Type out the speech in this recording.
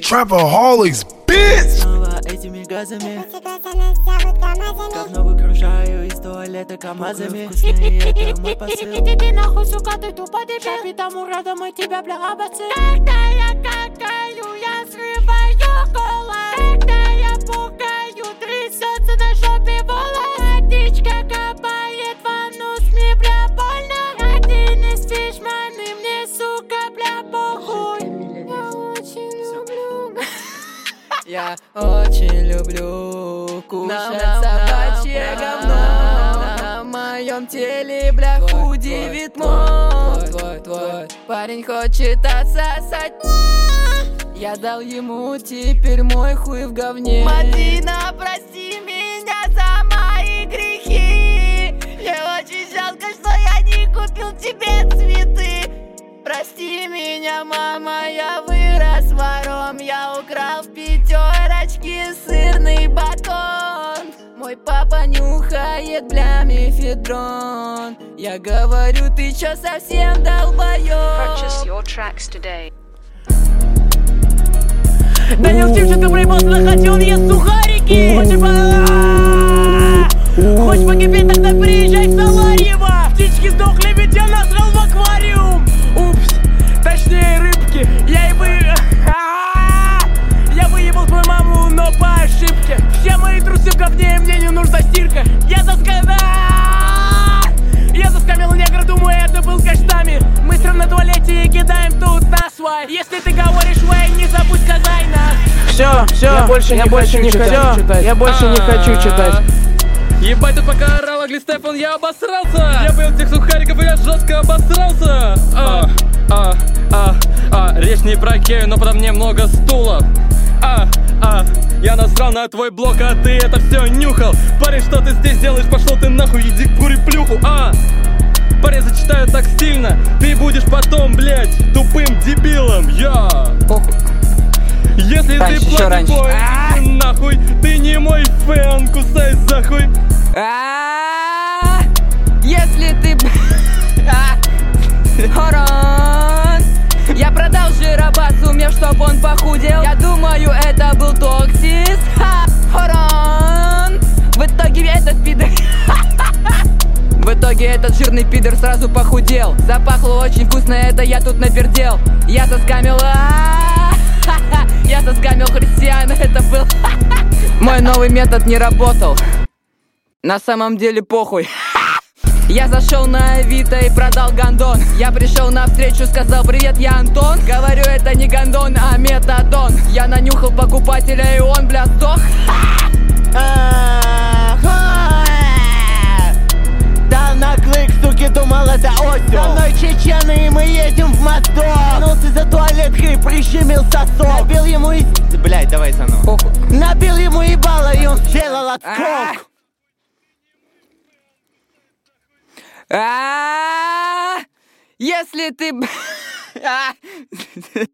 Trapaholics, bitch! Снова этими газами говно выгружаю из туалета КамАЗами. Вкусные, это мой посыл. Иди нахуй, сука, ты тупо дебил. Потому рада мы тебя, бля, обоцы. Когда я какаю, я срываю голос. Когда я пукаю, трясется на жопе волос. Водичка капает в анус, мне, бля, больно. А ты не спишь, маны, мне, сука, бля, похуй. Я очень люблю кушать собачье говно. На моем теле, бля, худи витмо. Твой парень хочет отсосать. Я дал ему теперь мой хуй в говне. Мадина, прости меня за мои грехи. Мне очень жалко, что я не купил тебе цветы. Прости меня, мама, я вырос вором. Я украл в пятерочке сырный батон. Мой папа нюхает, бля, мефедрон. Я говорю, ты чё совсем долбоёб? Purchase your tracks today. Данил Тимченко проебался на хате, он ест сухарики. Хочешь покипеть, тогда приезжай в Саларьево. Птички сдохли, ведь я насрал в аквариум. Упс, точнее рыбки. Я выебал свою маму, но по ошибке. Все мои трусы в говне, мне не нужна стирка. Я заскамил негра, думаю, это был каштами. Мы срем на туалете и кидаем тут на свай. Если ты говоришь вей, не забудь сказать нас. Все, я больше не хочу читать. Я больше не хочу читать. Ебать, тут пока орал Агли Стефан, я обосрался. Я поел тех сухариков, и я жестко обосрался. Речь не про Кею, но подо мне много стулов. Я насрал на твой блок, а ты это все нюхал. Парень, что ты здесь делаешь? Пошел ты нахуй, иди кури плюху. Парень, зачитаю так стильно. Ты будешь потом, блять, тупым дебилом. Похуй. Если Раньше, ты еще раньше. платный бой, нахуй. Ты не мой фэн, кусай за хуй. Если ты... Хорон. Я продал жироба, сумев, чтоб он похудел. Я думаю, это был токсис. Хорон. В итоге этот пидор... В итоге этот жирный пидор сразу похудел. Запахло очень вкусно, это я тут напердел. Я соскамил... Я соскамил христиан, это был... Мой новый метод не работал. На самом деле похуй. Я зашел на Авито и продал гондон. Я пришел на встречу, сказал: привет, я Антон. Говорю, это не гондон, а метадон. Я нанюхал покупателя, и он, бля, сдох. Дал на клык, суки, думал, это осень. Со мной чечены, и мы едем в Москву. Вернулся за туалеткой, прищемил сосок. Набил ему и... Блядь, давай заново. Похуй. Набил ему ебало, и он сделал отскок. Если ты...